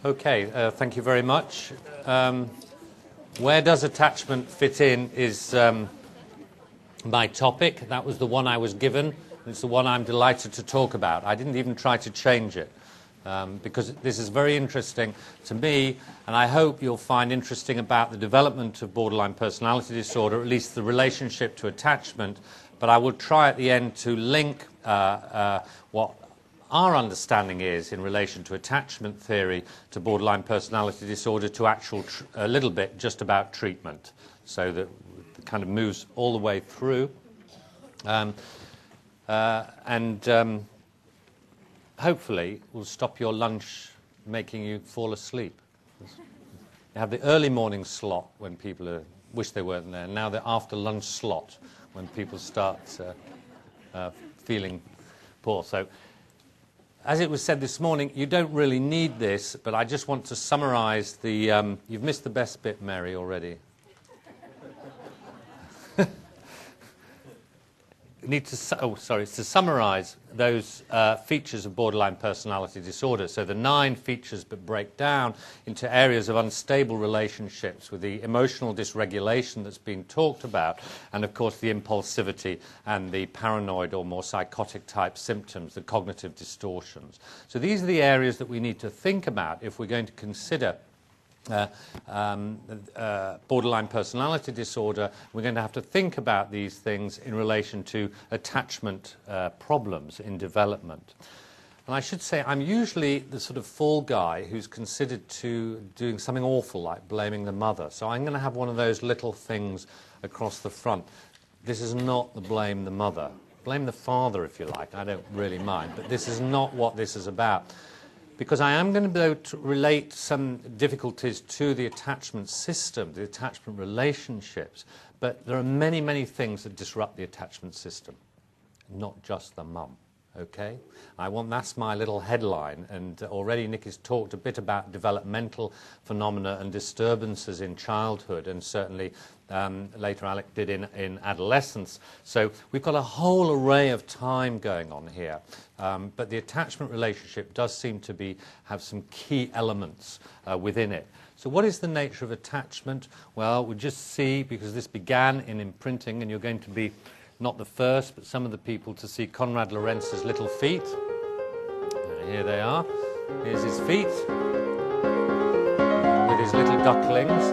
Okay, thank you very much. Where does attachment fit in is my topic. That was the one I was given. It's the one I'm delighted to talk about. I didn't even try to change it because this is very interesting to me, and I hope you'll find interesting about the development of borderline personality disorder, at least the relationship to attachment. But I will try at the end to link what our understanding is in relation to attachment theory to borderline personality disorder to actual, a little bit just about treatment, so that it kind of moves all the way through. Hopefully will stop your lunch making you fall asleep. You have the early morning slot when people wish they weren't there. Now the after lunch slot when people start feeling poor. So, as it was said this morning, you don't really need this, but I just want to summarize the... you've missed the best bit, Mary, already. It's to summarize those features of borderline personality disorder. So the 9 features but break down into areas of unstable relationships with the emotional dysregulation that's been talked about, and of course the impulsivity and the paranoid or more psychotic type symptoms, the cognitive distortions. So these are the areas that we need to think about if we're going to consider borderline personality disorder. We're going to have to think about these things in relation to attachment problems in development. And I should say I'm usually the sort of fall guy who's considered to doing something awful like blaming the mother. So I'm going to have one of those little things across the front. This is not the blame the mother. Blame the father if you like. I don't really mind. But this is not what this is about. Because I am going to be able to relate some difficulties to the attachment system, the attachment relationships, but there are many, many things that disrupt the attachment system, not just the mum, okay? That's my little headline, and already Nick has talked a bit about developmental phenomena and disturbances in childhood, and certainly later Alec did in adolescence. So we've got a whole array of time going on here. But the attachment relationship does seem to have some key elements within it. So what is the nature of attachment? Well, we'll just see, because this began in imprinting, and you're going to be not the first, but some of the people to see Konrad Lorenz's little feet. Here they are. Here's his feet with his little ducklings.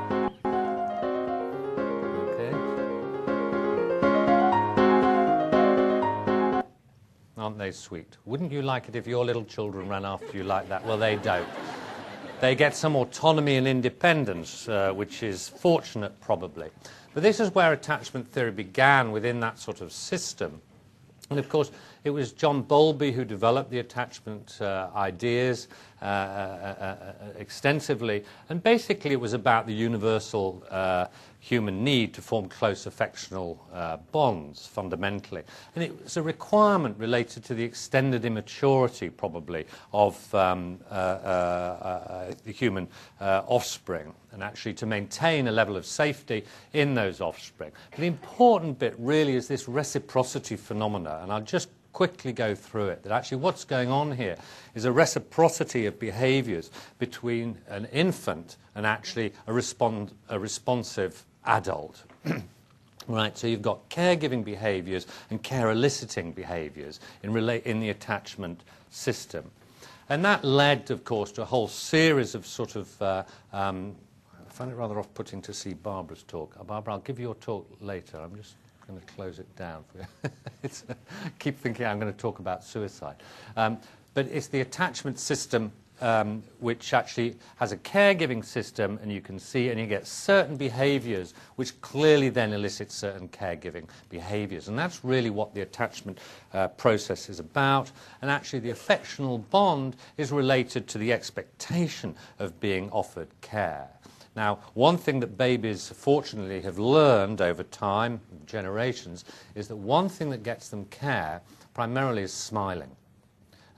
Aren't they sweet? Wouldn't you like it if your little children ran after you like that? Well, they don't. They get some autonomy and independence, which is fortunate, probably. But this is where attachment theory began, within that sort of system. And, of course, it was John Bowlby who developed the attachment ideas extensively. And basically it was about the universal human need to form close affectional bonds, fundamentally. And it was a requirement related to the extended immaturity, probably, of the human offspring, and actually to maintain a level of safety in those offspring. But the important bit really is this reciprocity phenomena, and I'll just quickly go through it, that actually what's going on here is a reciprocity of behaviours between an infant and actually a responsive adult. Right, so you've got caregiving behaviours and care-eliciting behaviours in the attachment system. And that led, of course, to a whole series of sort of... I find it rather off-putting to see Barbara's talk. Barbara, I'll give you your talk later. I'm just going to close it down for you. Keep thinking I'm going to talk about suicide. But it's the attachment system which actually has a caregiving system, and you can see, and you get certain behaviours which clearly then elicit certain caregiving behaviours. And that's really what the attachment process is about. And actually the affectional bond is related to the expectation of being offered care. Now, one thing that babies fortunately have learned over time, generations, is that one thing that gets them care primarily is smiling.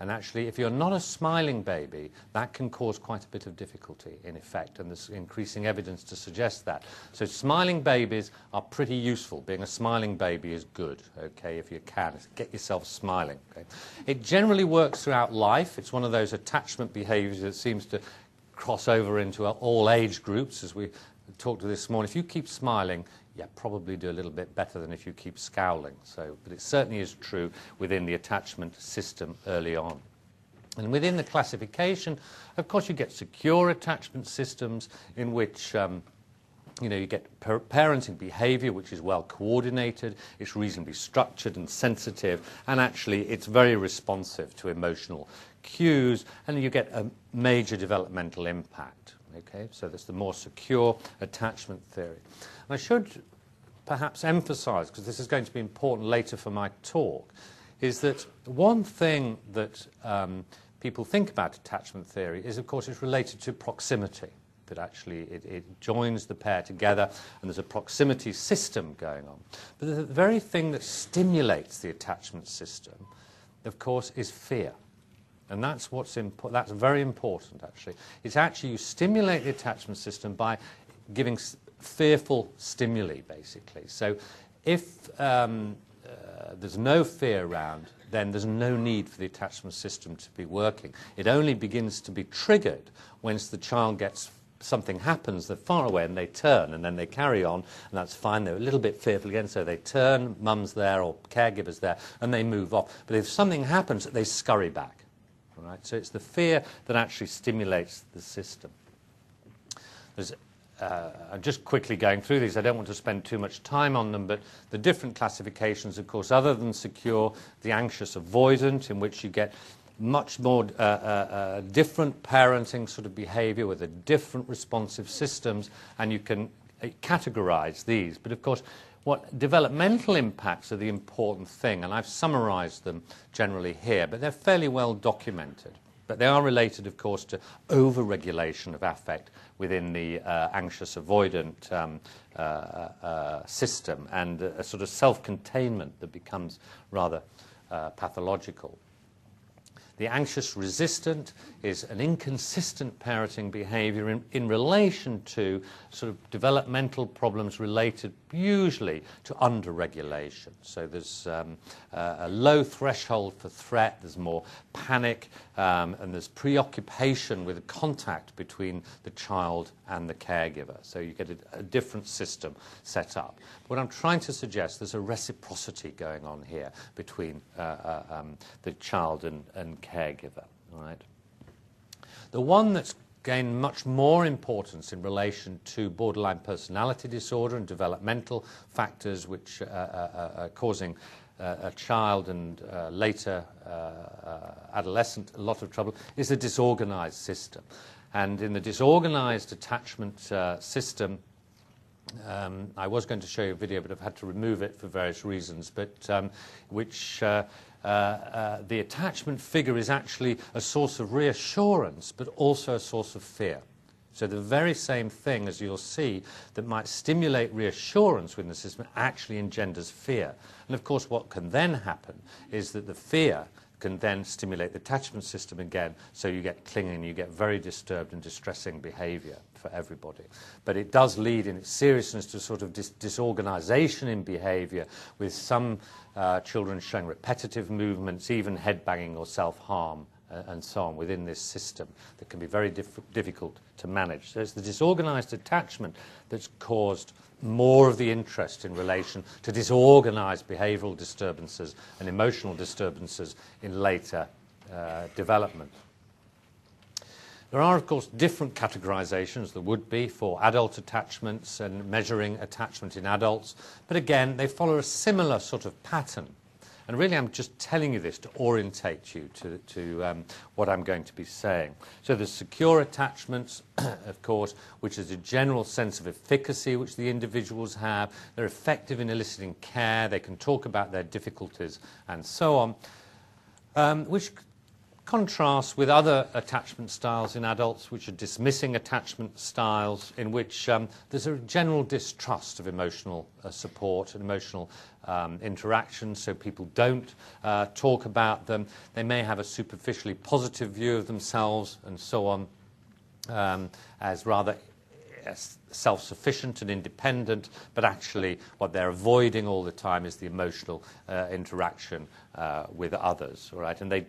And actually, if you're not a smiling baby, that can cause quite a bit of difficulty, in effect, and there's increasing evidence to suggest that. So smiling babies are pretty useful. Being a smiling baby is good, okay, if you can. Get yourself smiling, okay. It generally works throughout life. It's one of those attachment behaviours that seems to cross over into all age groups, as we talked to this morning. If you keep smiling, you probably do a little bit better than if you keep scowling. So, but it certainly is true within the attachment system early on. And within the classification, of course, you get secure attachment systems in which you get parenting behavior which is well coordinated, it's reasonably structured and sensitive, and actually it's very responsive to emotional cues, and you get a major developmental impact. Okay, so that's the more secure attachment theory. And I should perhaps emphasize, because this is going to be important later for my talk, is that one thing that people think about attachment theory is, of course, it's related to proximity, that actually it joins the pair together and there's a proximity system going on. But the very thing that stimulates the attachment system, of course, is fear. And that's that's very important, actually. It's actually you stimulate the attachment system by giving fearful stimuli, basically. So if there's no fear around, then there's no need for the attachment system to be working. It only begins to be triggered once the child gets something happens, they're far away and they turn, and then they carry on, and that's fine. They're a little bit fearful again, so they turn, mum's there or caregiver's there, and they move off. But if something happens, they scurry back. All right? So it's the fear that actually stimulates the system. I'm just quickly going through these. I don't want to spend too much time on them, but the different classifications, of course, other than secure, the anxious avoidant, in which you get much more different parenting sort of behavior with a different responsive systems, and you can categorize these. But of course, what developmental impacts are the important thing, and I've summarized them generally here, but they're fairly well documented. But they are related, of course, to over-regulation of affect within the anxious avoidant system, and a sort of self-containment that becomes rather pathological. The anxious resistant is an inconsistent parenting behavior in relation to sort of developmental problems related usually to under-regulation. So there's a low threshold for threat, there's more panic, and there's preoccupation with contact between the child and the caregiver. So you get a different system set up. What I'm trying to suggest, there's a reciprocity going on here between the child and caregiver. Right? The one that's gained much more importance in relation to borderline personality disorder and developmental factors which are causing a child and later adolescent a lot of trouble is the disorganized system. And in the disorganized attachment system, I was going to show you a video, but I've had to remove it for various reasons, but the attachment figure is actually a source of reassurance, but also a source of fear. So the very same thing, as you'll see, that might stimulate reassurance within the system actually engenders fear. And of course, what can then happen is that the fear can then stimulate the attachment system again, so you get clinging, you get very disturbed and distressing behavior for everybody. But it does lead in its seriousness to sort of disorganization in behavior, with some children showing repetitive movements, even headbanging or self-harm, and so on within this system that can be very difficult to manage. So it's the disorganized attachment that's caused more of the interest in relation to disorganized behavioral disturbances and emotional disturbances in later development. There are, of course, different categorizations there would be for adult attachments and measuring attachment in adults, but again, they follow a similar sort of pattern. And really, I'm just telling you this to orientate you to what I'm going to be saying. So there's secure attachments, of course, which is a general sense of efficacy which the individuals have. They're effective in eliciting care. They can talk about their difficulties and so on, which contrasts with other attachment styles in adults, which are dismissing attachment styles, in which there's a general distrust of emotional support and emotional interaction, so people don't talk about them. They may have a superficially positive view of themselves and so on, as rather self-sufficient and independent, but actually what they're avoiding all the time is the emotional interaction with others, all right? And they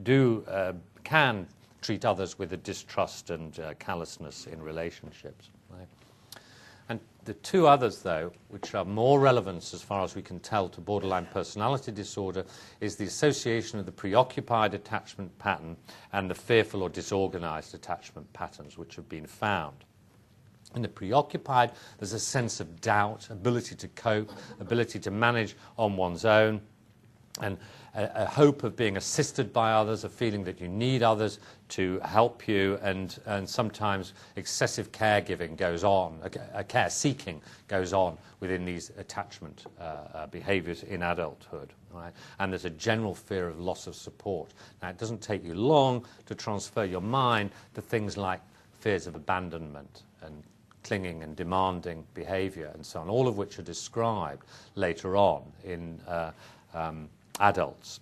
can treat others with a distrust and callousness in relationships, right? And the two others, though, which are more relevant as far as we can tell to borderline personality disorder, is the association of the preoccupied attachment pattern and the fearful or disorganized attachment patterns which have been found. In the preoccupied, there's a sense of doubt, ability to cope, ability to manage on one's own, and a hope of being assisted by others, a feeling that you need others to help you, and sometimes excessive caregiving goes on, care seeking goes on within these attachment behaviors in adulthood. Right? And there's a general fear of loss of support. Now, it doesn't take you long to transfer your mind to things like fears of abandonment and clinging and demanding behavior and so on, all of which are described later on in adults.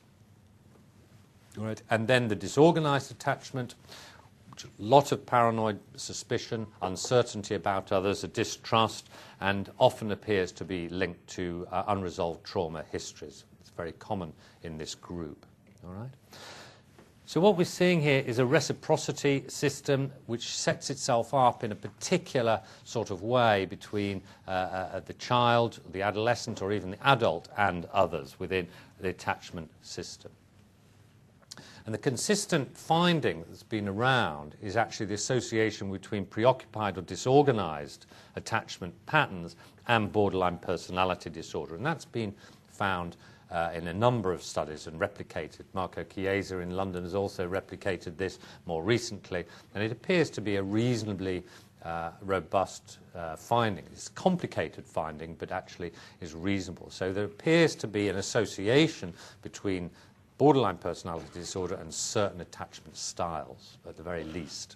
Right. And then the disorganized attachment, a lot of paranoid suspicion, uncertainty about others, a distrust, and often appears to be linked to unresolved trauma histories. It's very common in this group. All right. So what we're seeing here is a reciprocity system which sets itself up in a particular sort of way between the child, the adolescent, or even the adult and others within the attachment system. And the consistent finding that's been around is actually the association between preoccupied or disorganized attachment patterns and borderline personality disorder. And that's been found in a number of studies and replicated. Marco Chiesa in London has also replicated this more recently, and it appears to be a reasonably robust finding. It's a complicated finding, but actually is reasonable. So there appears to be an association between borderline personality disorder and certain attachment styles, at the very least.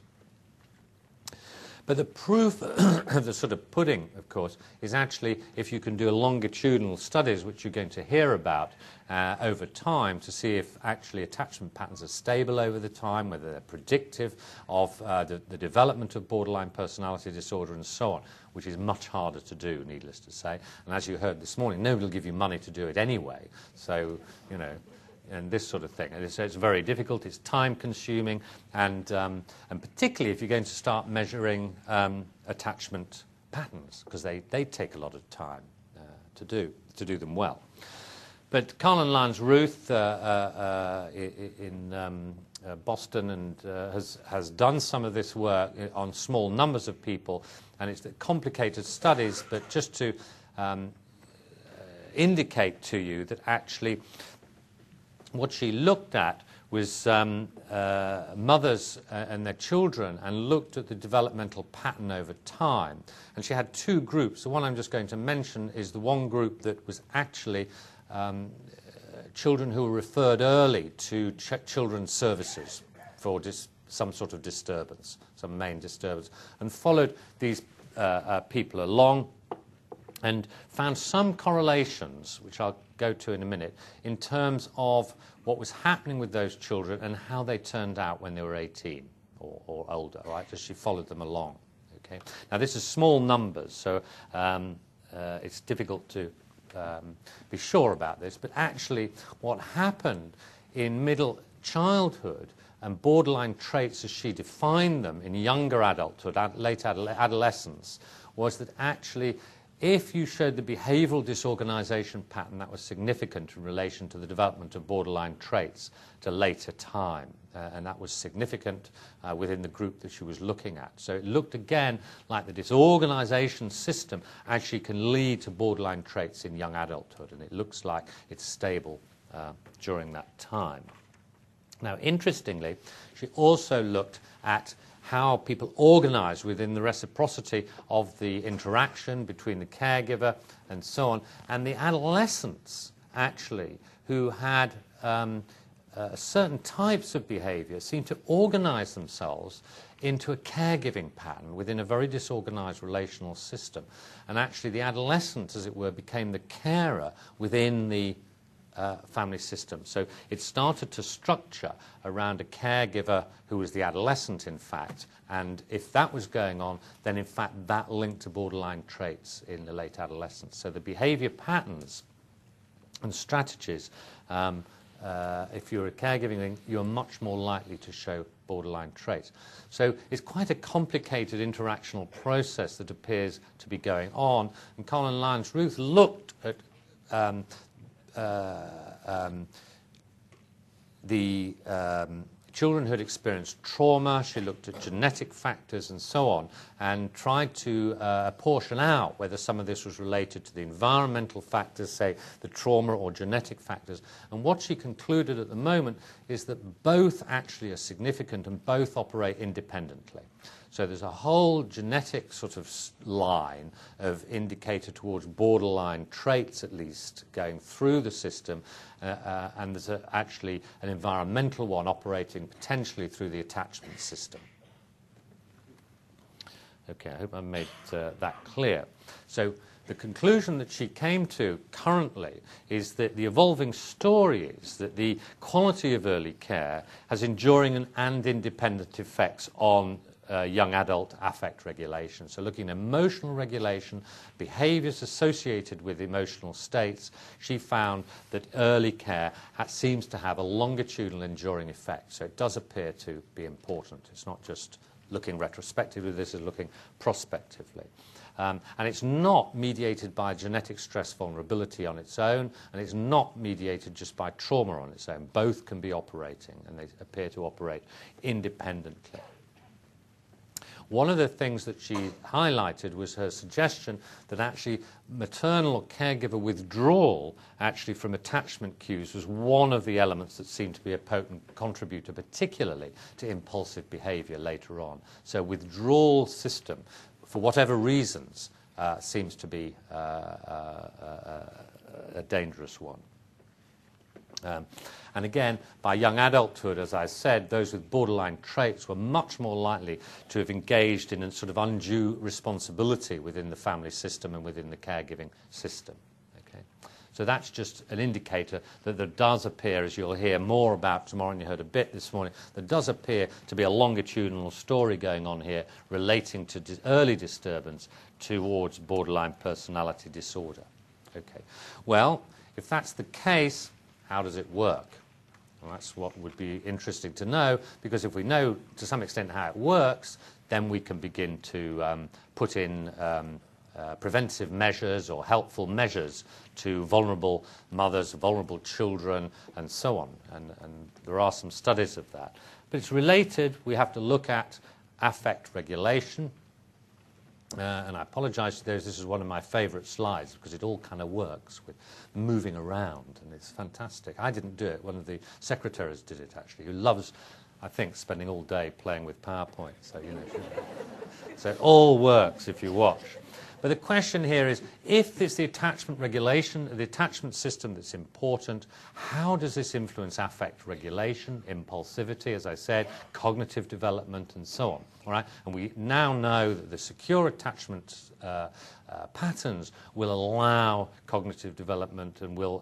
But the proof of the sort of pudding, of course, is actually if you can do longitudinal studies, which you're going to hear about over time, to see if actually attachment patterns are stable over the time, whether they're predictive of the development of borderline personality disorder and so on, which is much harder to do, needless to say. And as you heard this morning, nobody will give you money to do it anyway. So, you know, and this sort of thing. And it's very difficult, it's time-consuming, and particularly if you're going to start measuring attachment patterns, because they take a lot of time to do them well. But Carl and Lyons Ruth in Boston and has done some of this work on small numbers of people, and it's complicated studies, but just to indicate to you that actually what she looked at was mothers and their children, and looked at the developmental pattern over time. And she had two groups. The one I'm just going to mention is the one group that was actually children who were referred early to children's services for some sort of disturbance, some main disturbance, and followed these people along and found some correlations, which I'll go to in a minute, in terms of what was happening with those children and how they turned out when they were 18 or older, right, as she followed them along. Okay. Now, this is small numbers, so it's difficult to be sure about this, but actually what happened in middle childhood and borderline traits as she defined them in younger adulthood, late adolescence, was that actually if you showed the behavioral disorganization pattern, that was significant in relation to the development of borderline traits at a later time. And that was significant within the group that she was looking at. So it looked again like the disorganization system actually can lead to borderline traits in young adulthood, and it looks like it's stable during that time. Now, interestingly, she also looked at how people organize within the reciprocity of the interaction between the caregiver and so on, and the adolescents, actually, who had certain types of behaviour seem to organise themselves into a caregiving pattern within a very disorganised relational system. And actually the adolescent, as it were, became the carer within the family system. So it started to structure around a caregiver who was the adolescent, in fact, and if that was going on, then in fact that linked to borderline traits in the late adolescence. So the behaviour patterns and strategies, if you're a caregiving link, you're much more likely to show borderline traits. So it's quite a complicated interactional process that appears to be going on, and Colin Lyons-Ruth looked at the children who had experienced trauma. She looked at genetic factors and so on, and tried to portion out whether some of this was related to the environmental factors, say the trauma or genetic factors. And what she concluded at the moment is that both actually are significant and both operate independently. So there's a whole genetic sort of line of indicator towards borderline traits, at least, going through the system, and there's actually an environmental one operating potentially through the attachment system. Okay, I hope I made that clear. So the conclusion that she came to currently is that the evolving story is that the quality of early care has enduring and independent effects on young adult affect regulation. So looking at emotional regulation, behaviours associated with emotional states, she found that early care seems to have a longitudinal enduring effect. So it does appear to be important. It's not just looking retrospectively, this is looking prospectively. And it's not mediated by genetic stress vulnerability on its own, and it's not mediated just by trauma on its own. Both can be operating, and they appear to operate independently. One of the things that she highlighted was her suggestion that actually maternal or caregiver withdrawal actually from attachment cues was one of the elements that seemed to be a potent contributor, particularly to impulsive behaviour later on. So withdrawal system, for whatever reasons, seems to be a dangerous one. And again, by young adulthood, as I said, those with borderline traits were much more likely to have engaged in a sort of undue responsibility within the family system and within the caregiving system. Okay? So that's just an indicator that there does appear, as you'll hear more about tomorrow, and you heard a bit this morning, there does appear to be a longitudinal story going on here relating to early disturbance towards borderline personality disorder. Okay. Well, if that's the case, how does it work? Well, that's what would be interesting to know, because if we know to some extent how it works, then we can begin to put in preventive measures or helpful measures to vulnerable mothers, vulnerable children, and so on. And there are some studies of that. But it's related. We have to look at affect regulation. And I apologise to those, this is one of my favourite slides because it all kind of works with moving around, and it's fantastic. I didn't do it, one of the secretaries did it actually, who loves, I think, spending all day playing with PowerPoint, so you know. So it all works if you watch. But the question here is, if it's the attachment regulation, the attachment system that's important, how does this influence affect regulation, impulsivity, as I said, cognitive development, and so on? All right? And we now know that the secure attachment patterns will allow cognitive development and will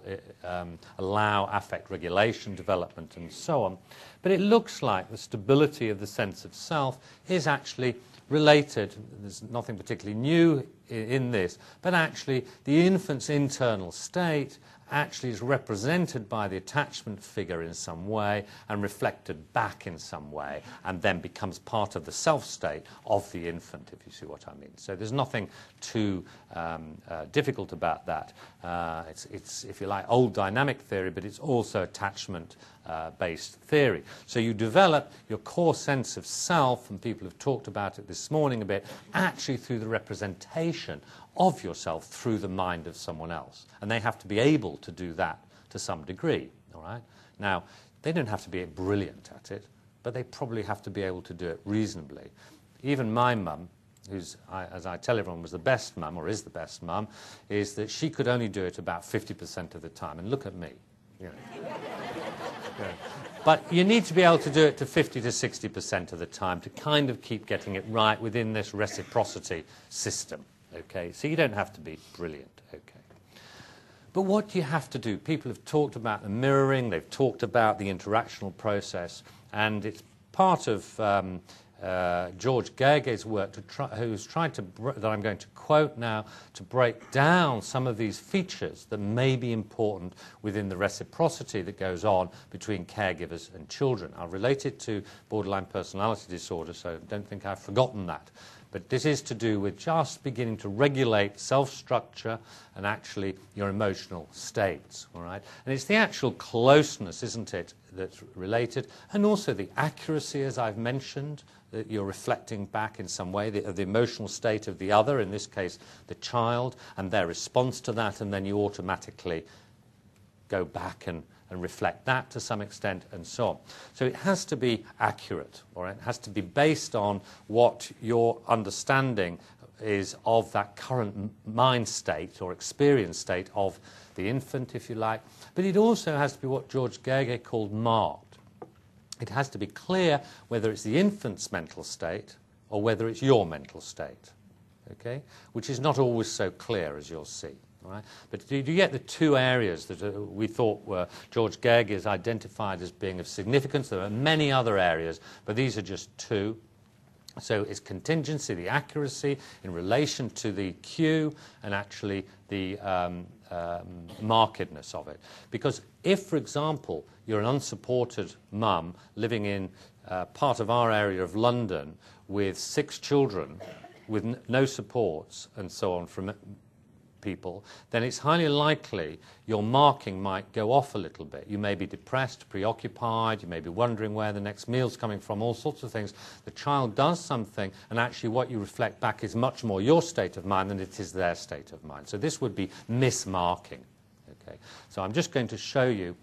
allow affect regulation development and so on. But it looks like the stability of the sense of self is actually related. There's nothing particularly new in this, but actually the infant's internal state actually is represented by the attachment figure in some way and reflected back in some way, and then becomes part of the self-state of the infant, if you see what I mean. So there's nothing too difficult about that. It's, if you like, old dynamic theory, but it's also attachment-based theory. So you develop your core sense of self, and people have talked about it this morning a bit, actually through the representation of yourself through the mind of someone else. And they have to be able to do that to some degree, all right? Now, they don't have to be brilliant at it, but they probably have to be able to do it reasonably. Even my mum, who's, as I tell everyone, was the best mum, or is the best mum, is that she could only do it about 50% of the time. And look at me, you know. Yeah. But you need to be able to do it to 50 to 60% of the time to kind of keep getting it right within this reciprocity system. Okay, so you don't have to be brilliant. Okay. But what do you have to do? People have talked about the mirroring, they've talked about the interactional process, and it's part of George Gege's work who's tried to, that I'm going to quote now, to break down some of these features that may be important within the reciprocity that goes on between caregivers and children. I'll relate it to borderline personality disorder, so don't think I've forgotten that. But this is to do with just beginning to regulate self-structure and actually your emotional states, all right? And it's the actual closeness, isn't it, that's related, and also the accuracy, as I've mentioned, that you're reflecting back in some way the emotional state of the other, in this case the child, and their response to that, and then you automatically go back and reflect that to some extent, and so on. So it has to be accurate, all right? It has to be based on what your understanding is of that current mind state or experience state of the infant, if you like. But it also has to be what George Gege called marked. It has to be clear whether it's the infant's mental state or whether it's your mental state, okay? Which is not always so clear, as you'll see. Right? But do you get the two areas that we thought were George Gege has identified as being of significance? There are many other areas, but these are just two. So it's contingency, the accuracy in relation to the cue, and actually the markedness of it. Because if, for example, you're an unsupported mum living in part of our area of London with 6 children with no supports and so on from people, then it's highly likely your marking might go off a little bit. You may be depressed, preoccupied, you may be wondering where the next meal's coming from, all sorts of things. The child does something, and actually what you reflect back is much more your state of mind than it is their state of mind. So this would be mismarking. Okay? So I'm just going to show you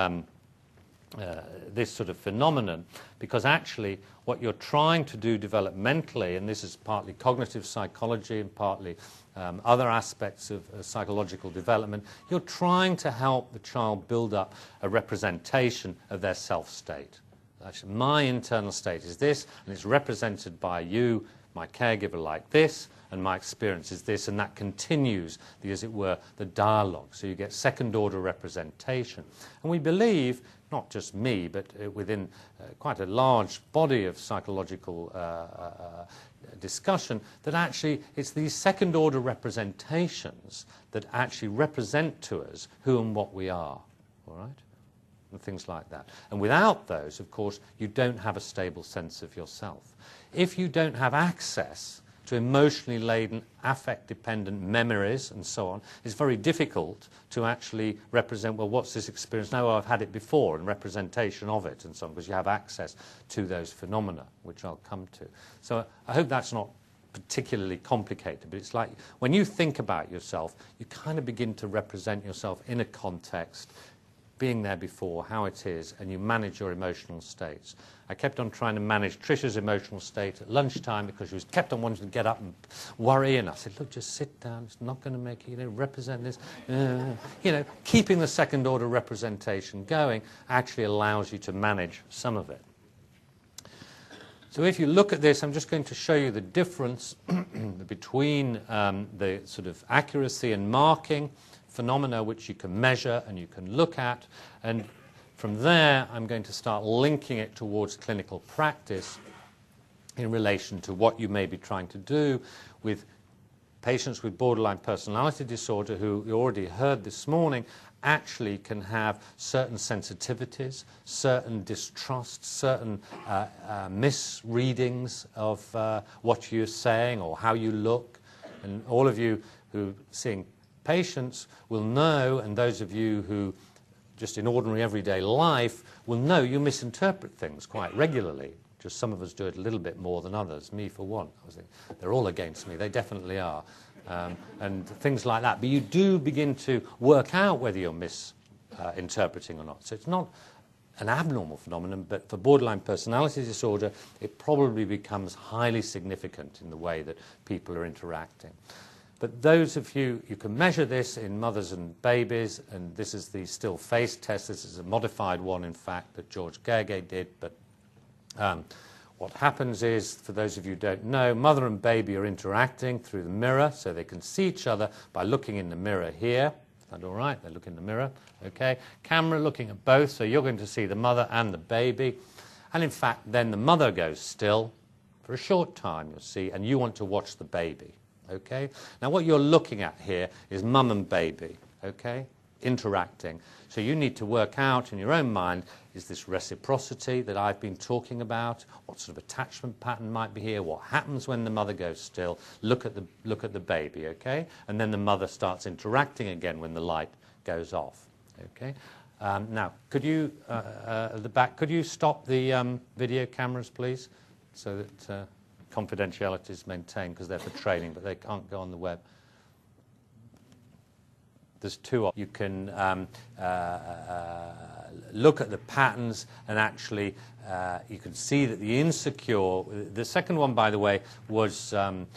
this sort of phenomenon, because actually what you're trying to do developmentally, and this is partly cognitive psychology and partly other aspects of psychological development, you're trying to help the child build up a representation of their self-state. Actually, my internal state is this, and it's represented by you, my caregiver, like this, and my experience is this, and that continues, as it were, the dialogue. So you get second-order representation. And we believe, not just me, but within quite a large body of psychological discussion, that actually it's these second-order representations that actually represent to us who and what we are, all right? And things like that. And without those, of course, you don't have a stable sense of yourself. If you don't have access to emotionally laden, affect-dependent memories and so on, it's very difficult to actually represent, well, what's this experience? No, I've had it before, and representation of it and so on, because you have access to those phenomena, which I'll come to. So I hope that's not particularly complicated, but it's like when you think about yourself, you kind of begin to represent yourself in a context, being there before, how it is, and you manage your emotional states. I kept on trying to manage Trisha's emotional state at lunchtime because she was kept on wanting to get up and worry, and I said, look, just sit down, it's not going to make you, represent this. Keeping the second order representation going actually allows you to manage some of it. So if you look at this, I'm just going to show you the difference between the sort of accuracy and marking phenomena which you can measure and you can look at, and from there I'm going to start linking it towards clinical practice in relation to what you may be trying to do with patients with borderline personality disorder, who you already heard this morning actually can have certain sensitivities, certain distrusts, certain misreadings of what you're saying or how you look. And all of you who are seeing patients will know, and those of you who just in ordinary everyday life will know, you misinterpret things quite regularly. Just some of us do it a little bit more than others, me for one. I was thinking, they're all against me, they definitely are. And things like that. But you do begin to work out whether you're misinterpreting or not. So it's not an abnormal phenomenon, but for borderline personality disorder, it probably becomes highly significant in the way that people are interacting. But those of you can measure this in mothers and babies, and this is the still face test. This is a modified one, in fact, that George Gergely did. But what happens is, for those of you who don't know, mother and baby are interacting through the mirror, so they can see each other by looking in the mirror here. Is that all right? They look in the mirror. Okay. Camera looking at both, so you're going to see the mother and the baby. And in fact, then the mother goes still for a short time, you'll see, and you want to watch the baby. Okay? Now, what you're looking at here is mum and baby, okay, interacting. So you need to work out in your own mind, is this reciprocity that I've been talking about? What sort of attachment pattern might be here? What happens when the mother goes still? Look at the baby, okay? And then the mother starts interacting again when the light goes off, okay? Now, could you, at the back, could you stop the video cameras, please, so that confidentiality is maintained, because they're for training, but they can't go on the web. There's two. You can look at the patterns, and actually you can see that the insecure, the second one, by the way, was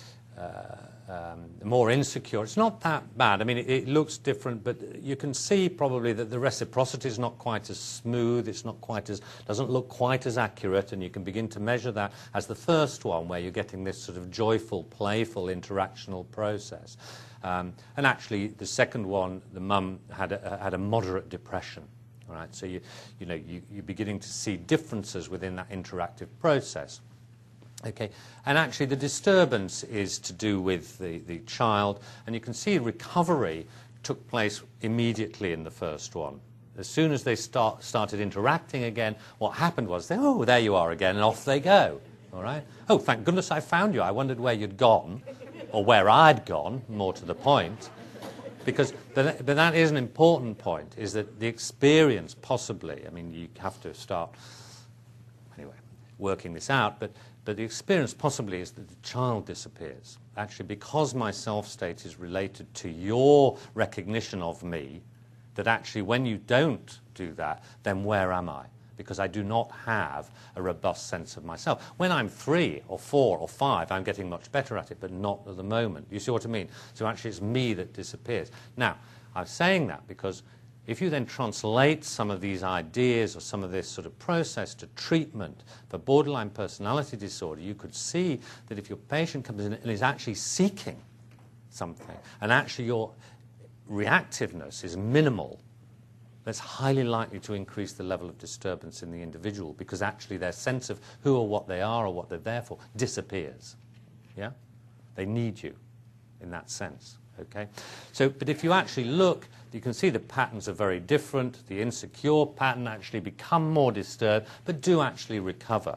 more insecure. It's not that bad. I mean, it looks different, but you can see probably that the reciprocity is not quite as smooth. It's not quite as, doesn't look quite as accurate, and you can begin to measure that as the first one, where you're getting this sort of joyful, playful, interactional process. And actually, the second one, the mum had a moderate depression. All right, so you're beginning to see differences within that interactive process. Okay, and actually the disturbance is to do with the child, and you can see recovery took place immediately in the first one. As soon as they started interacting again, what happened was, oh, there you are again, and off they go. All right? Oh, thank goodness I found you. I wondered where you'd gone, or where I'd gone, more to the point. Because, but that is an important point, is that the experience possibly, I mean, you have to start, anyway, working this out, but the experience possibly is that the child disappears. Actually, because my self-state is related to your recognition of me, that actually when you don't do that, then where am I? Because I do not have a robust sense of myself. When I'm 3 or 4 or 5, I'm getting much better at it, but not at the moment. You see what I mean? So actually it's me that disappears. Now, I'm saying that because if you then translate some of these ideas or some of this sort of process to treatment for borderline personality disorder, you could see that if your patient comes in and is actually seeking something, and actually your reactiveness is minimal, that's highly likely to increase the level of disturbance in the individual, because actually their sense of who or what they are or what they're there for disappears. Yeah? They need you in that sense. Okay? So, but if you actually look, you can see the patterns are very different. The insecure pattern actually become more disturbed, but do actually recover.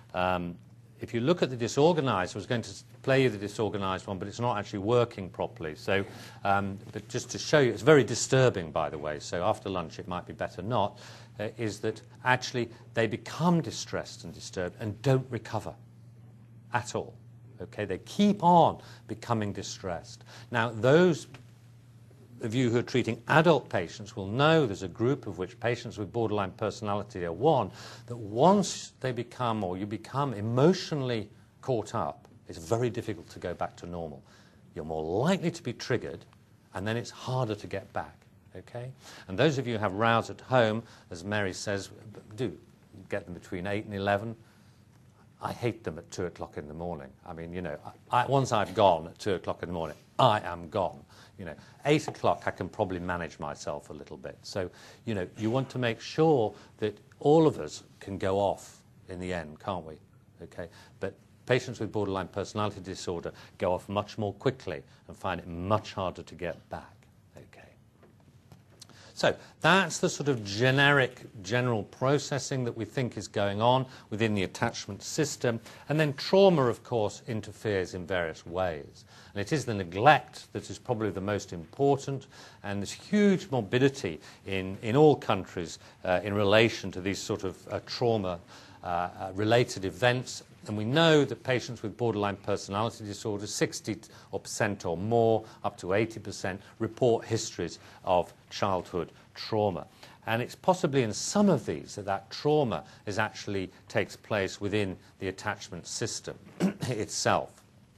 If you look at the disorganized, I was going to play you the disorganized one, but it's not actually working properly. So, but just to show you, it's very disturbing, by the way, so after lunch it might be better not, is that actually they become distressed and disturbed and don't recover at all. Okay, they keep on becoming distressed. Now, those of you who are treating adult patients will know there's a group of which patients with borderline personality are one, that once they become, or you become emotionally caught up, it's very difficult to go back to normal. You're more likely to be triggered, and then it's harder to get back. Okay? And those of you who have rows at home, as Mary says, do get them between 8 and 11. I hate them at 2 o'clock in the morning. I mean, you know, once I've gone at 2 o'clock in the morning, I am gone. You know, 8 o'clock I can probably manage myself a little bit. So, you know, you want to make sure that all of us can go off in the end, can't we? Okay, but patients with borderline personality disorder go off much more quickly and find it much harder to get back. So that's the sort of general processing that we think is going on within the attachment system. And then trauma, of course, interferes in various ways. And it is the neglect that is probably the most important. And there's huge morbidity in all countries in relation to these sort of trauma-related events. And we know that patients with borderline personality disorder, 60% or more, up to 80%, report histories of childhood trauma. And it's possibly in some of these that trauma actually takes place within the attachment system itself.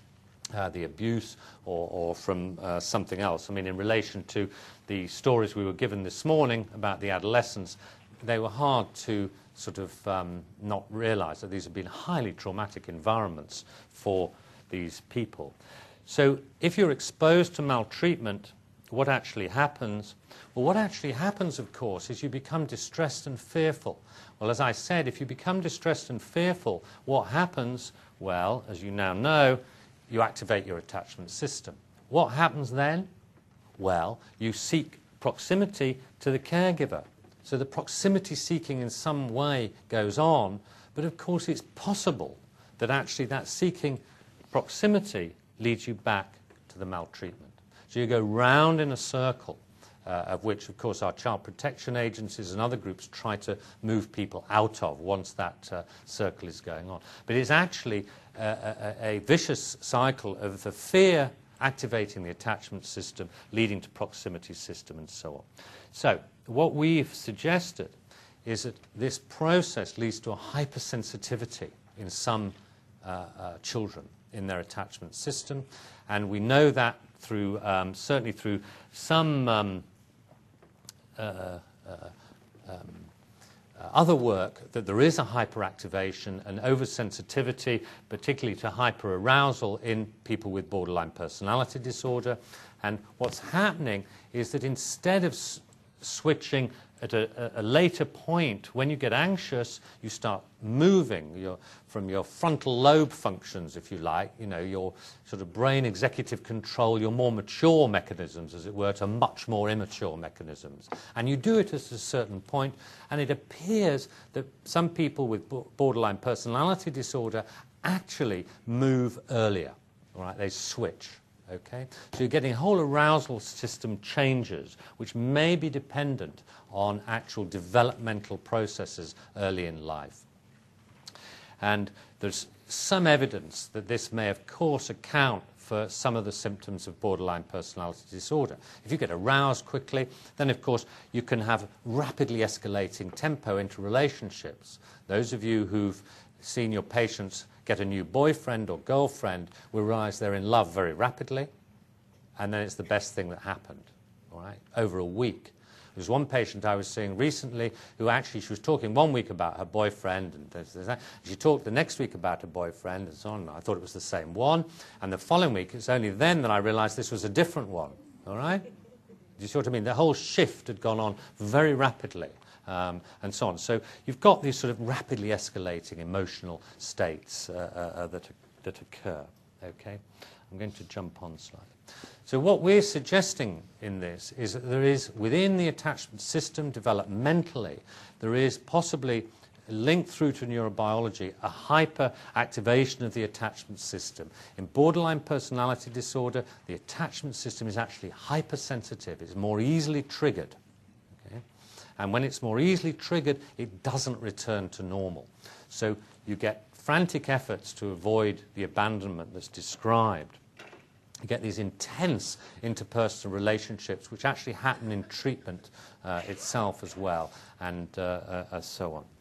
the abuse or from something else. I mean, in relation to the stories we were given this morning about the adolescents, they were hard to sort of not realize that these have been highly traumatic environments for these people. So if you're exposed to maltreatment, what actually happens? Well, what actually happens, of course, is you become distressed and fearful. Well, as I said, if you become distressed and fearful, what happens? Well, as you now know, you activate your attachment system. What happens then? Well, you seek proximity to the caregiver. So the proximity seeking in some way goes on, but of course it's possible that actually that seeking proximity leads you back to the maltreatment. So you go round in a circle, of which, of course, our child protection agencies and other groups try to move people out of once that circle is going on. But it's actually a vicious cycle of the fear activating the attachment system, leading to proximity system, and so on. So what we've suggested is that this process leads to a hypersensitivity in some children in their attachment system, and we know that through certainly through some other work, that there is a hyperactivation and oversensitivity, particularly to hyperarousal in people with borderline personality disorder. And what's happening is that instead of switching at a later point, when you get anxious, you start moving from your frontal lobe functions, if you like, your sort of brain executive control, your more mature mechanisms, as it were, to much more immature mechanisms. And you do it at a certain point, and it appears that some people with borderline personality disorder actually move earlier, all right? They switch. Okay? So you're getting whole arousal system changes, which may be dependent on actual developmental processes early in life. And there's some evidence that this may, of course, account for some of the symptoms of borderline personality disorder. If you get aroused quickly, then, of course, you can have rapidly escalating tempo into relationships. Those of you who've seen your patients get a new boyfriend or girlfriend will realize they're in love very rapidly, and then it's the best thing that happened, all right, over a week. There was one patient I was seeing recently who actually, she was talking one week about her boyfriend, and she talked the next week about her boyfriend, and so on. I thought it was the same one, and the following week, it's only then that I realized this was a different one, all right? Do you see what I mean? The whole shift had gone on very rapidly. And so on. So you've got these sort of rapidly escalating emotional states that occur. Okay? I'm going to jump on slightly. So what we're suggesting in this is that there is, within the attachment system, developmentally, there is possibly linked through to neurobiology a hyperactivation of the attachment system. In borderline personality disorder, the attachment system is actually hypersensitive. It's more easily triggered. And when it's more easily triggered, it doesn't return to normal. So you get frantic efforts to avoid the abandonment that's described. You get these intense interpersonal relationships, which actually happen in treatment itself as well, and so on.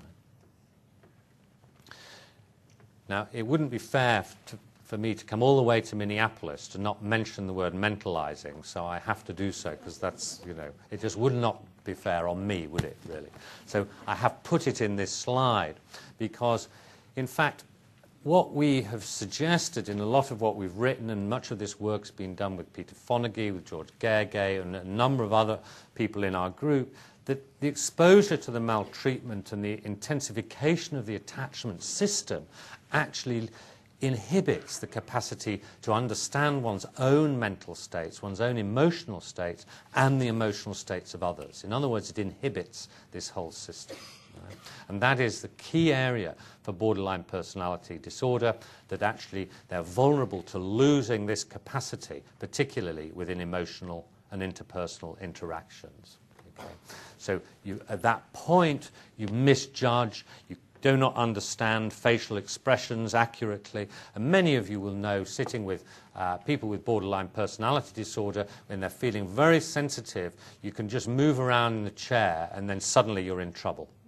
Right. Now, it wouldn't be fair for me to come all the way to Minneapolis to not mention the word mentalizing, so I have to do so, because that's, it just would not be fair on me, would it, really? So I have put it in this slide because, in fact, what we have suggested in a lot of what we've written, and much of this work's been done with Peter Fonagy, with George Gergely, and a number of other people in our group, that the exposure to the maltreatment and the intensification of the attachment system actually inhibits the capacity to understand one's own mental states, one's own emotional states, and the emotional states of others. In other words, it inhibits this whole system. Right? And that is the key area for borderline personality disorder, that actually they're vulnerable to losing this capacity, particularly within emotional and interpersonal interactions. Okay? So at that point, you misjudge, you do not understand facial expressions accurately. And many of you will know, sitting with people with borderline personality disorder, when they're feeling very sensitive, you can just move around in the chair and then suddenly you're in trouble.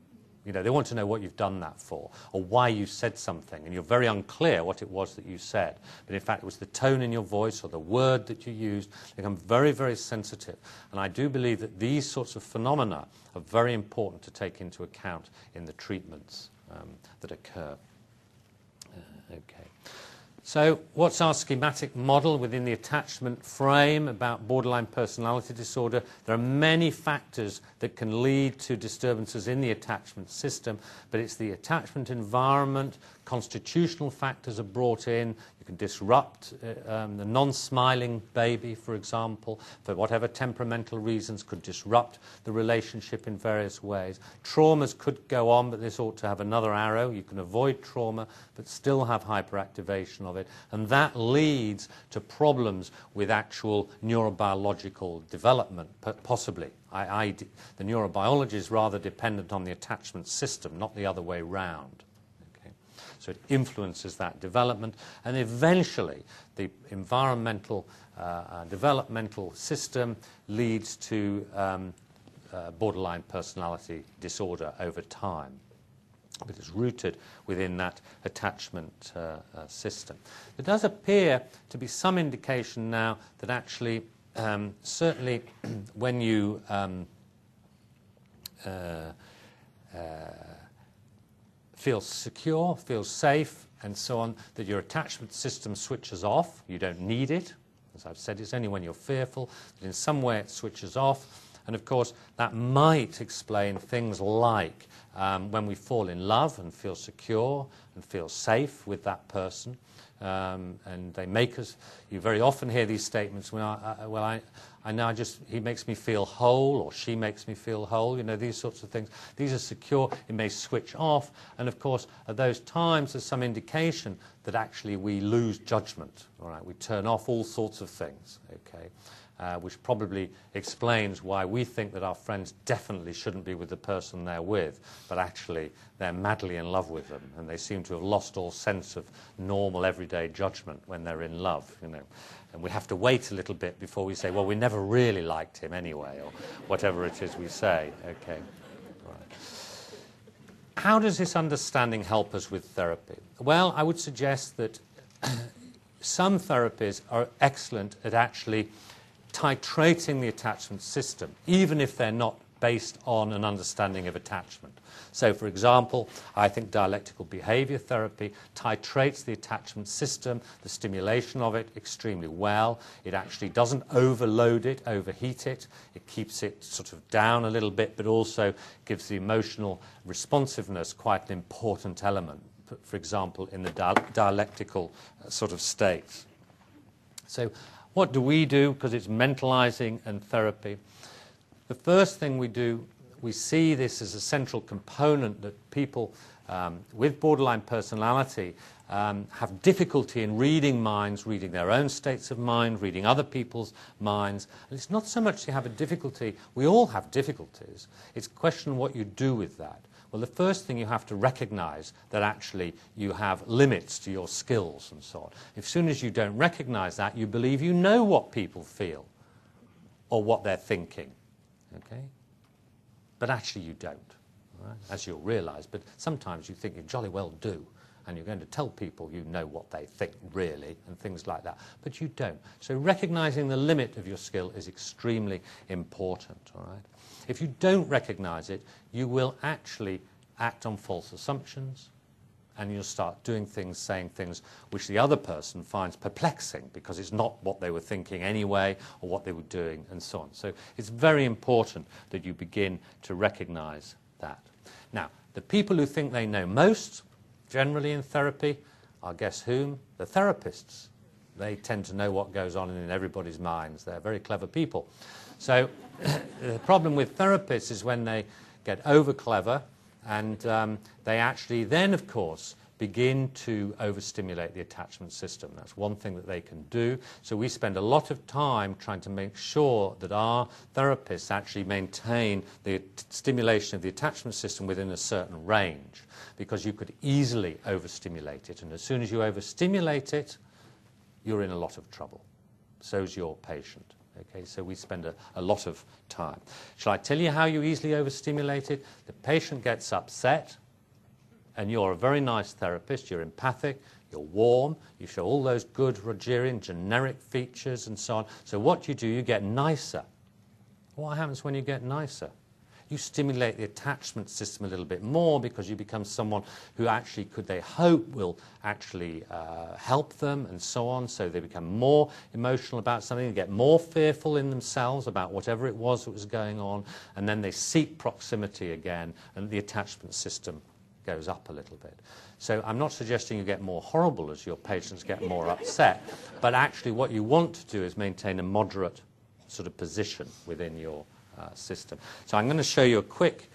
You know, they want to know what you've done that for, or why you said something, and you're very unclear what it was that you said. But in fact, it was the tone in your voice or the word that you used. They become very, very sensitive. And I do believe that these sorts of phenomena are very important to take into account in the treatments that occur. Okay. So what's our schematic model within the attachment frame about borderline personality disorder? There are many factors that can lead to disturbances in the attachment system, but it's the attachment environment, constitutional factors are brought in. You can disrupt the non-smiling baby, for example, for whatever temperamental reasons, could disrupt the relationship in various ways. Traumas could go on, but this ought to have another arrow. You can avoid trauma, but still have hyperactivation of it. And that leads to problems with actual neurobiological development, possibly. The neurobiology is rather dependent on the attachment system, not the other way round. So it influences that development, and eventually the environmental developmental system leads to borderline personality disorder over time. But it's rooted within that attachment system. There does appear to be some indication now that actually, certainly when you feel secure, feel safe, and so on, that your attachment system switches off. You don't need it. As I've said, it's only when you're fearful that in some way it switches off. And of course, that might explain things like when we fall in love and feel secure and feel safe with that person, and they make us. You very often hear these statements. I know he makes me feel whole, or she makes me feel whole. You know, these sorts of things. These are secure. It may switch off, and of course, at those times, there's some indication that actually we lose judgment. All right, we turn off all sorts of things. Okay. Which probably explains why we think that our friends definitely shouldn't be with the person they're with, but actually they're madly in love with them, and they seem to have lost all sense of normal everyday judgment when they're in love, you know. And we have to wait a little bit before we say, well, we never really liked him anyway, or whatever it is we say. Okay. Right. How does this understanding help us with therapy? Well, I would suggest that some therapies are excellent at actually titrating the attachment system, even if they're not based on an understanding of attachment. So, for example, I think dialectical behavior therapy titrates the attachment system, the stimulation of it, extremely well. It actually doesn't overload it, overheat it. It keeps it sort of down a little bit, but also gives the emotional responsiveness quite an important element, for example, in the dialectical sort of states. So, what do we do? Because it's mentalizing and therapy. The first thing we do, we see this as a central component that people with borderline personality have difficulty in reading minds, reading their own states of mind, reading other people's minds. And it's not so much you have a difficulty. We all have difficulties. It's a question of what you do with that. Well, the first thing you have to recognize that actually you have limits to your skills and so on. As soon as you don't recognize that, you believe you know what people feel or what they're thinking. Okay? But actually you don't, right? As you'll realize. But sometimes you think you jolly well do, and you're going to tell people you know what they think really and things like that. But you don't. So recognizing the limit of your skill is extremely important, all right? If you don't recognize it, you will actually act on false assumptions, and you'll start doing things, saying things which the other person finds perplexing because it's not what they were thinking anyway or what they were doing and so on. So it's very important that you begin to recognize that. Now, the people who think they know most, generally in therapy, are guess whom? The therapists. They tend to know what goes on in everybody's minds. They're very clever people. So the problem with therapists is when they get over clever and they actually then, of course, begin to overstimulate the attachment system. That's one thing that they can do. So we spend a lot of time trying to make sure that our therapists actually maintain the stimulation of the attachment system within a certain range, because you could easily overstimulate it. And as soon as you overstimulate it, you're in a lot of trouble. So's your patient. Okay, so we spend a lot of time. Shall I tell you how you easily overstimulate it? The patient gets upset, and you're a very nice therapist, you're empathic, you're warm, you show all those good Rogerian generic features and so on. So what you do, you get nicer. What happens when you get nicer? You stimulate the attachment system a little bit more because you become someone who actually, could they hope, will actually help them and so on. So they become more emotional about something, they get more fearful in themselves about whatever it was that was going on, and then they seek proximity again, and the attachment system goes up a little bit. So I'm not suggesting you get more horrible as your patients get more upset, but actually what you want to do is maintain a moderate sort of position within your system. So I'm going to show you a quick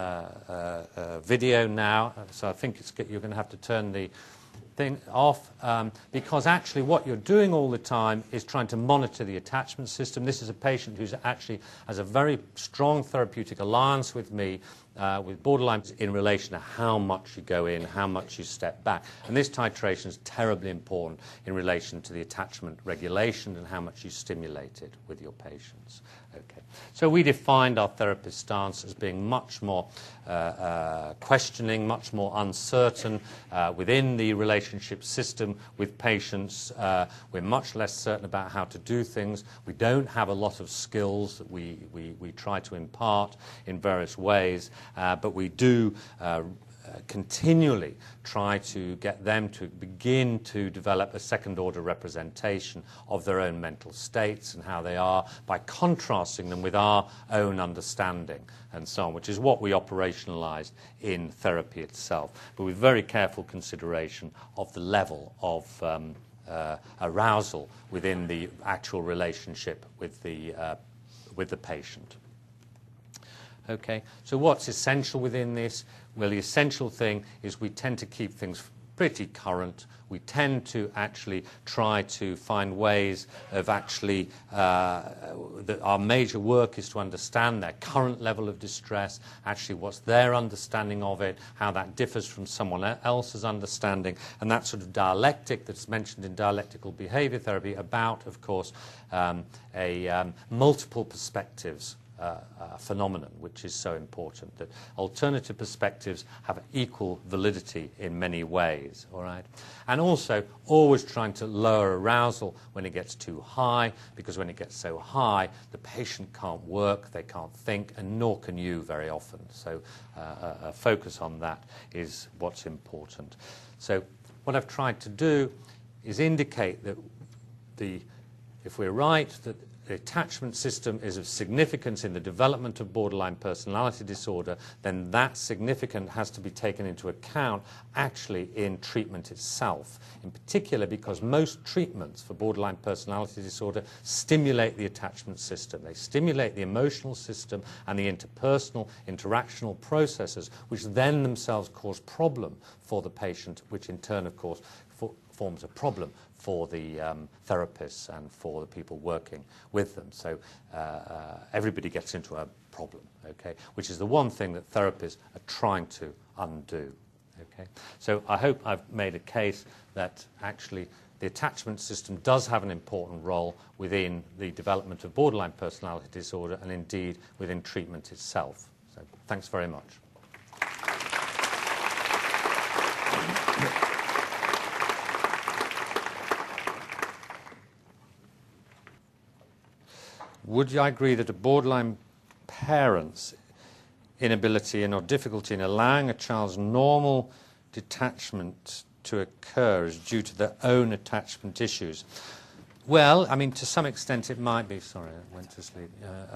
video now. So I think you're going to have to turn the thing off because actually what you're doing all the time is trying to monitor the attachment system. This is a patient who actually has a very strong therapeutic alliance with me with borderline in relation to how much you go in, how much you step back. And this titration is terribly important in relation to the attachment regulation and how much you stimulate it with your patients. Okay. So we defined our therapist stance as being much more questioning, much more uncertain within the relationship system with patients. We're much less certain about how to do things. We don't have a lot of skills that we try to impart in various ways, but we do continually try to get them to begin to develop a second-order representation of their own mental states and how they are by contrasting them with our own understanding and so on, which is what we operationalized in therapy itself, but with very careful consideration of the level of arousal within the actual relationship with the patient. Okay, so what's essential within this? Well, the essential thing is we tend to keep things pretty current. We tend to actually try to find ways of actually, that our major work is to understand their current level of distress, actually what's their understanding of it, how that differs from someone else's understanding, and that sort of dialectic that's mentioned in dialectical behavior therapy about, of course, multiple perspectives phenomenon, which is so important, that alternative perspectives have equal validity in many ways, all right? And also always trying to lower arousal when it gets too high, because when it gets so high, the patient can't work, they can't think, and nor can you very often. So a focus on that is what's important. So what I've tried to do is indicate that if we're right, that the attachment system is of significance in the development of borderline personality disorder, then that significance has to be taken into account actually in treatment itself. In particular, because most treatments for borderline personality disorder stimulate the attachment system. They stimulate the emotional system and the interpersonal, interactional processes, which then themselves cause problem for the patient, which in turn, of course, forms a problem for the therapists and for the people working with them. So everybody gets into a problem, okay, which is the one thing that therapists are trying to undo. Okay? So I hope I've made a case that actually the attachment system does have an important role within the development of borderline personality disorder and indeed within treatment itself. So thanks very much. Would I agree that a borderline parent's inability or difficulty in allowing a child's normal detachment to occur is due to their own attachment issues? Well, I mean, to some extent it might be. Sorry, I went to sleep.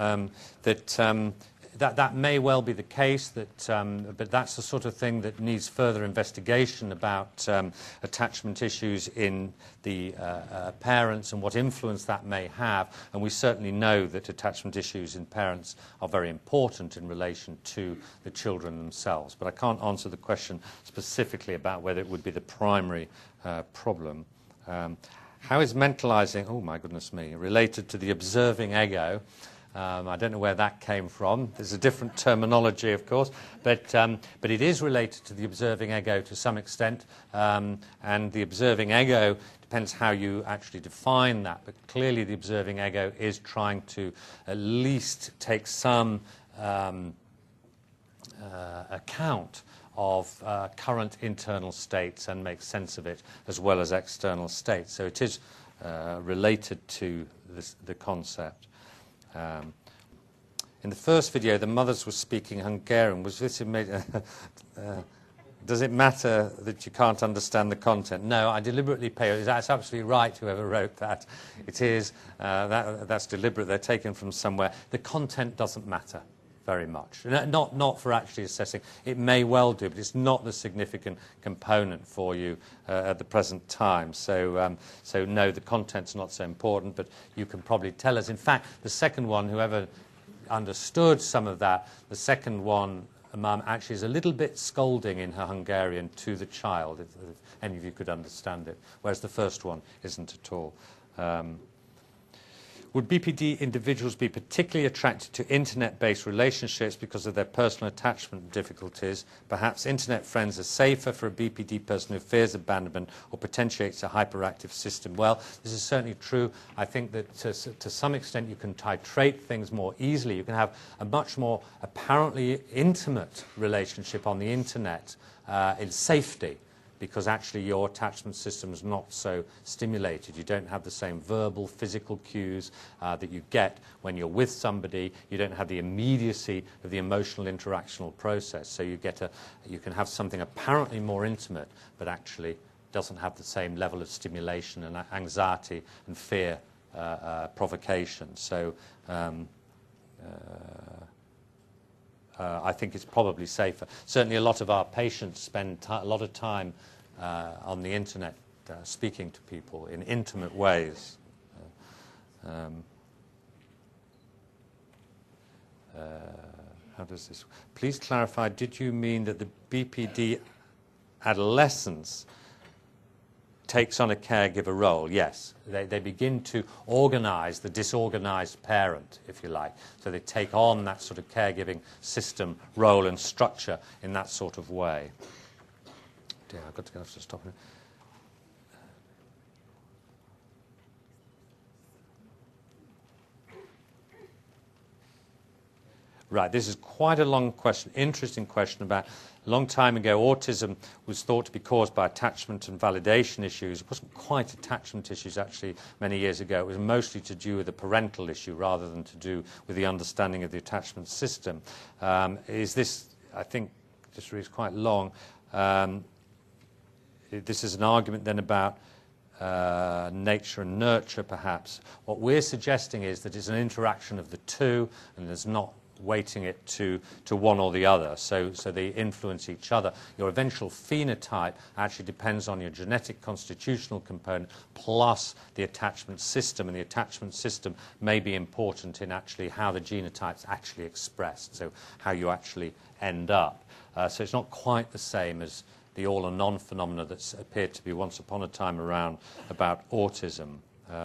That may well be the case, but that's the sort of thing that needs further investigation about attachment issues in the parents and what influence that may have. And we certainly know that attachment issues in parents are very important in relation to the children themselves. But I can't answer the question specifically about whether it would be the primary problem. How is mentalizing, oh my goodness me, related to the observing ego? I don't know where that came from. There's a different terminology, of course, but it is related to the observing ego to some extent, and the observing ego Depends how you actually define that, but clearly the observing ego is trying to at least take some account of current internal states and make sense of it as well as external states. So it is related to the concept. In the first video, the mothers were speaking Hungarian. Was this does it matter that you can't understand the content? No, I deliberately pay. That's absolutely right, whoever wrote that. It is. That's deliberate. They're taken from somewhere. The content doesn't matter very much. Not for actually assessing. It may well do, but it's not the significant component for you at the present time. So no, the content's not so important, but you can probably tell us. In fact, the second one, whoever understood some of that, the second one, Mum, actually is a little bit scolding in her Hungarian to the child, if any of you could understand it, whereas the first one isn't at all. Would BPD individuals be particularly attracted to internet-based relationships because of their personal attachment difficulties? Perhaps internet friends are safer for a BPD person who fears abandonment or potentiates a hyperactive system. Well, this is certainly true. I think that to some extent you can titrate things more easily. You can have a much more apparently intimate relationship on the internet in safety, because actually your attachment system is not so stimulated. You don't have the same verbal, physical cues that you get when you're with somebody. You don't have the immediacy of the emotional interactional process. So you can have something apparently more intimate, but actually doesn't have the same level of stimulation and anxiety and fear provocation. So I think it's probably safer. Certainly a lot of our patients spend a lot of time on the internet speaking to people in intimate ways. How does this... Please clarify, did you mean that the BPD adolescence takes on a caregiver role? Yes. They begin to organize the disorganized parent, if you like. So they take on that sort of caregiving system, role and structure in that sort of way. Dear, I've got to stop it. Right, this is quite a long question, interesting question about a long time ago autism was thought to be caused by attachment and validation issues. It wasn't quite attachment issues actually many years ago. It was mostly to do with a parental issue rather than to do with the understanding of the attachment system. Is this, I think, this is quite long. This is an argument then about nature and nurture perhaps. What we're suggesting is that it's an interaction of the two and there's not weighting it to one or the other, so they influence each other. Your eventual phenotype actually depends on your genetic constitutional component plus the attachment system, and the attachment system may be important in actually how the genotype's actually expressed, so how you actually end up. So it's not quite the same as the all or none phenomena that's appeared to be once upon a time around about autism.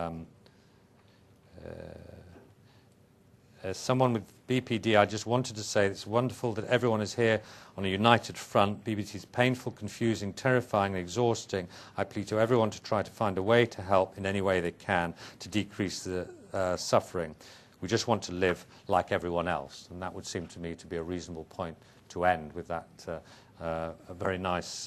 As someone with BPD, I just wanted to say it's wonderful that everyone is here on a united front. BPD is painful, confusing, terrifying, and exhausting. I plead to everyone to try to find a way to help in any way they can to decrease the suffering. We just want to live like everyone else, and that would seem to me to be a reasonable point to end with that a very nice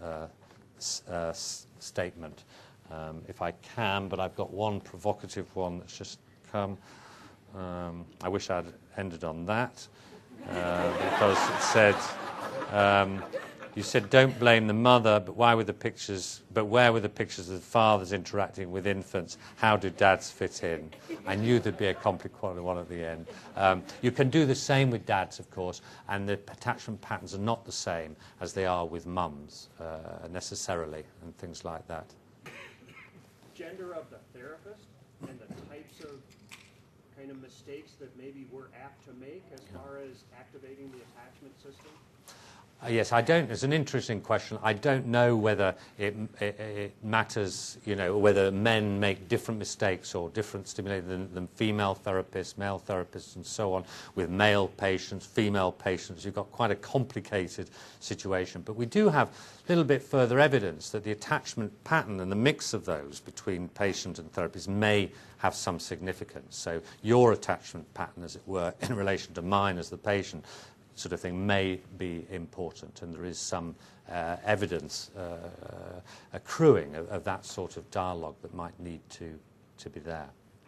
statement. If I can, but I've got one provocative one that's just come. I wish I'd ended on that because it said, you said don't blame the mother, but where were the pictures of the fathers interacting with infants? How do dads fit in? I knew there'd be a complicated one at the end. You can do the same with dads, of course, and the attachment patterns are not the same as they are with mums necessarily, and things like that. Gender of the therapist and the types of kind of mistakes that maybe we're apt to make as far as activating the attachment system? Yes, I don't. It's an interesting question. I don't know whether it matters, you know, whether men make different mistakes or different stimuli than female therapists, male therapists, and so on. With male patients, female patients, you've got quite a complicated situation. But we do have a little bit further evidence that the attachment pattern and the mix of those between patient and therapist may have some significance. So your attachment pattern, as it were, in relation to mine as the patient, sort of thing may be important, and there is some evidence accruing of that sort of dialogue that might need to be there.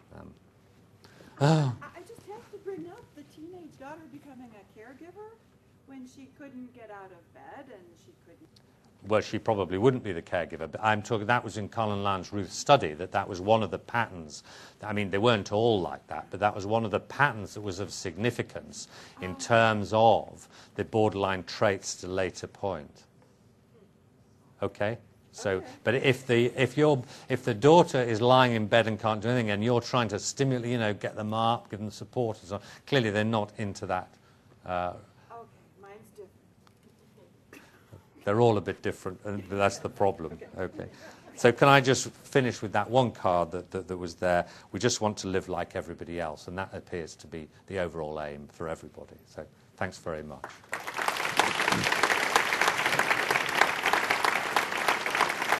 I just have to bring up the teenage daughter becoming a caregiver when she couldn't get out of bed and she couldn't. Well, she probably wouldn't be the caregiver, but I'm talking, that was in Colin Lowndes Ruth's study, that was one of the patterns. I mean, they weren't all like that, but that was one of the patterns that was of significance in terms of the borderline traits at a later point. Okay? So, Okay. but if the daughter is lying in bed and can't do anything, and you're trying to stimulate, you know, get them up, give them support and so on, clearly they're not into that. Okay, mine's different. They're all a bit different, and that's the problem. Okay. So can I just finish with that one card that was there? We just want to live like everybody else, and that appears to be the overall aim for everybody. So thanks very much.